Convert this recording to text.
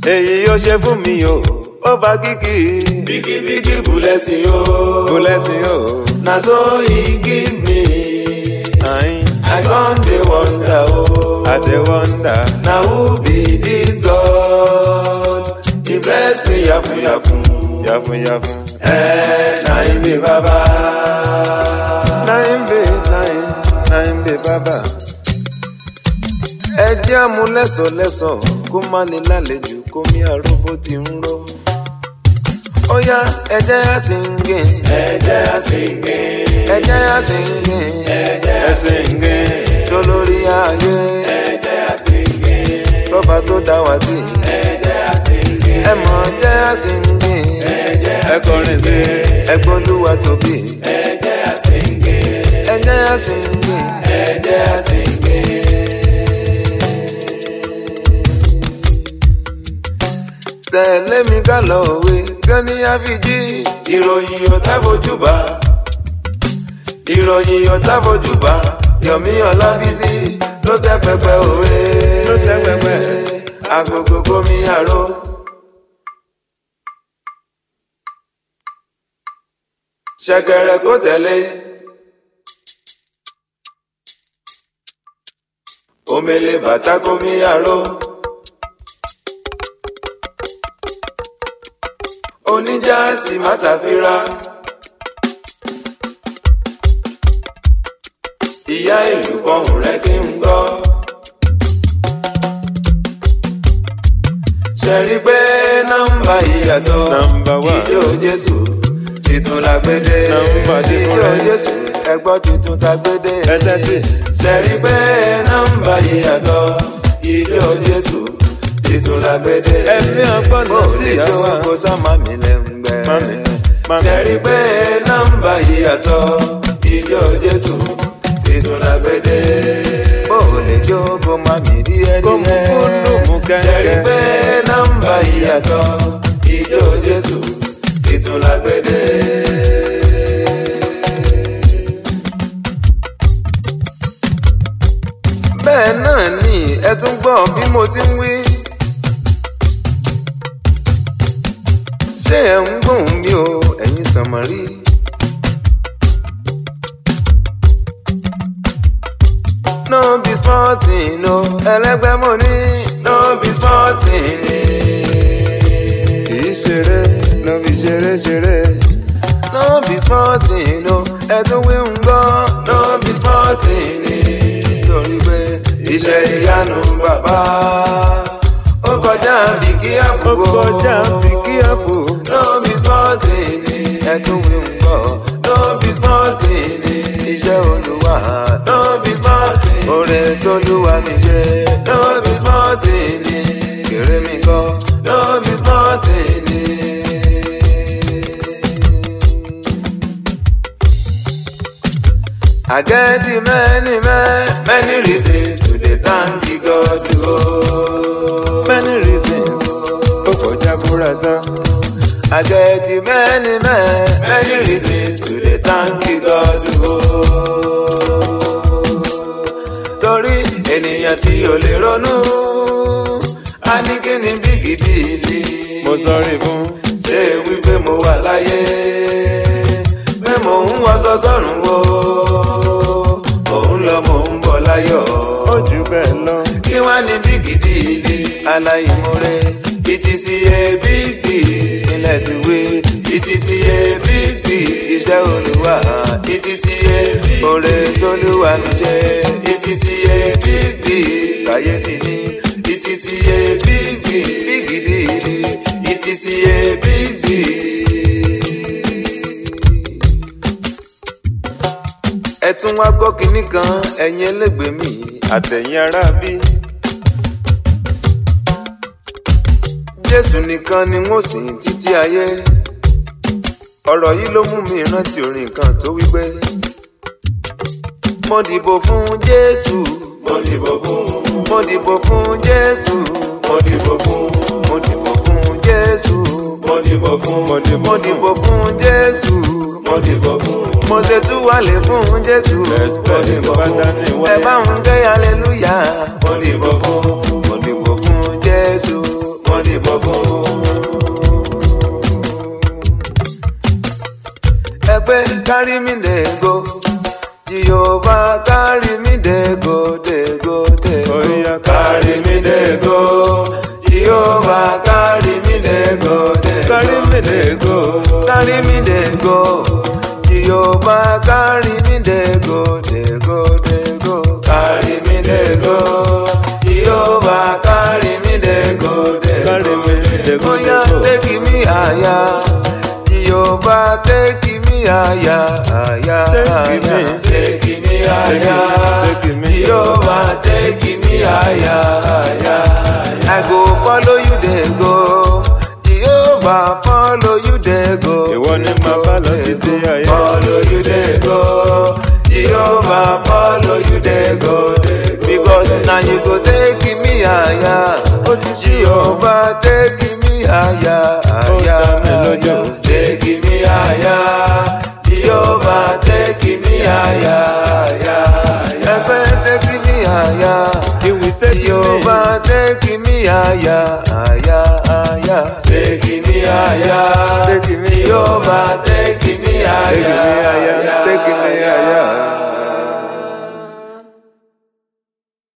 èyí ó ṣe fún mi o ó bá kíkì. Biggie blessing o. Blessing o. Na so he give me. I con dey wonder o. I dey wonder. Na who be this God? He bless me yafun yafun. Yafun yafun. Na him be Baba. Na him be Baba. Ẹ jẹ́ àmú lẹ́sọ̀lẹ́sọ̀ kó má lè lálejò kó mi àrùbó ti ń ró. Ó yá ẹ jẹ́ á singing. Ẹ jẹ́ á singing. Ẹ jẹ́ á singing. Ẹ jẹ́ á singing. Sólórí ayé. Ẹ jẹ́ á singing. Sọ́ba tó dá wa sí. Ẹ jẹ́ á singing. Ẹ mọ̀ jẹ́ á singing. Ẹ jẹ́ á ẹ kọrin sí. Ẹ gbólúwa tóbi. Ẹ jẹ́ á singing. Ẹ jẹ́ á singing. Ẹ jẹ́ á singing. Tẹ̀lé mi ká lọ òwe Gani Afiji. Ìròyìn ọ̀tá fojú bá. Ìròyìn ọ̀tá fojú bá. Yomi Ọlábísí ló tẹ́ pẹpẹ òwe. Ló tẹ́ pẹpẹ. Agogo gomi àró. Ṣẹ̀kẹ̀rẹ̀ kó tẹ̀lé. Omele bàtà gomi àró. Oníjàsí má ṣàfihàn. Ìyá ìlú fọhùn rẹ kí n gbọ́. Ṣẹ̀rí pé nọ́mbà ìyàtọ̀. Number one. Ìjó Jésù titun la gbédè. Nọ́mbà Ìjó Jésù ẹgbọ́ titun ta gbédè. Ẹ tẹ́tí. Ṣẹ̀rí pé nọ́mbà ìyàtọ̀. Ìjó Jésù titun la gbédè. Ẹ̀mí ọgbọ́nà sí ìyàwó. Ó lè jó kó tá màmí lẹ́ngbẹ́. Mami. Ṣẹ̀rí pé nọ́mbà ìyàtọ̀. Ìjó Jésù titun la gbédè. Ó lè jó kó mami díẹ̀ Kó mú díẹ̀. kúndùn ṣẹ̀rí pé nọ́mbà ìyàtọ̀. Ìjó Jésù titun la gbédè. Bẹ́ẹ̀ náà ni ẹ tún gbọ́ bí mo ti ń wí. Ṣé ẹ ń gbóhùn mi o ẹ̀yin sànmọ́rí? No be sporting o ẹlẹ́gbẹ́ mo ní. No be sporting ni. Kì í ṣeré, no be ṣeré. No be sporting o ẹ tún wí ń gbọ́. No be sporting ni. Torí pé Iṣẹ́ ìyanu bàbá. Ó kọjá bí kí á ó fògo. kọjá bí kí á fò. No be sporting ni. Ẹ tún wí ń gbọ́. No be sporting ni. Iṣẹ́ Olúwa. No be sporting ni. Oore t'Olúwa mi ṣe. No be sporting ni. Kéré mi kọ́. No be sporting ni. I get many reasons to dey thank the God o. many reasons. Ó kọjá búrata. I get Many reasons to dey thank the God o. Torí ènìyàn tí ò lè ronú, a ní kí ni bí gidi ni. mo sọrí fún. Ṣé wípé mo wà láyé, pé mò ń wọṣọ sọ́run o. Mò ń lọ mò ń bọ̀ láyọ̀. Ó jù bẹ́ẹ̀ lọ. Kí wá ní bí gidi ni. Aláìmoore. It is a big deal. Ilẹ̀ ti wé. It is a big deal. Iṣẹ́ Olúwa. It is a big Oore deal. t'Olúwa mi ṣe. It is a big deal. Kàyéfì ni. It is a big deal. Bí gidi ni. It is a big deal. Ẹ tún wá gbọ́ kinní kan ẹ̀yin ẹlẹ́gbẹ̀ẹ́ mi àtẹ̀yin ará bí. Jésù nìkan ni wọ́n sìn títí ayé. Ọ̀rọ̀ yìí ló mú mi rántí orin kan tó wí pé mo dìbò fún Jésù. Mo dìbò fún. Mo dìbò fún Jésù. Mo dìbò fún. Mo dìbò fún Jésù. Mo dìbò fún. Mo dìbò fún Jésù. Mo dìbò fún. Mo ṣe tú wálé fún Jésù. Respect Father ni wá. Ẹ bá ń gbé hallelujah. Mo dìbò fún. Mo dìbò fún Jésù. Mo dìbò yìnbọn fún. ẹgbẹ́ carry me dey go Jehovah carry me dey go dey go dey go. Oya carry me dey go. Jehovah carry me dey go dey go. Carry me dey go, carry me dey go. Jehovah carry me dey go dey go dey go. Carry me dey go. Jehovah carry me dey go dey go. Carry me dey go. Oya take me higher. Jehovah take me higher, higher, higher. Take me higher. Jehovah take me higher, higher. I go follow you dey go. Jehovah follow you dey go. Ìwọ ni màá bá lọ títí ayé. Follow you dey go. Jehovah follow you dey go. Because now you go take me higher. Jehovah take me higher, higher, higher. Take me higher. Jehovah take me higher, higher. Heaven take me higher. Jehovah take me higher, higher, higher. Take me higher. Jehovah take me higher, higher.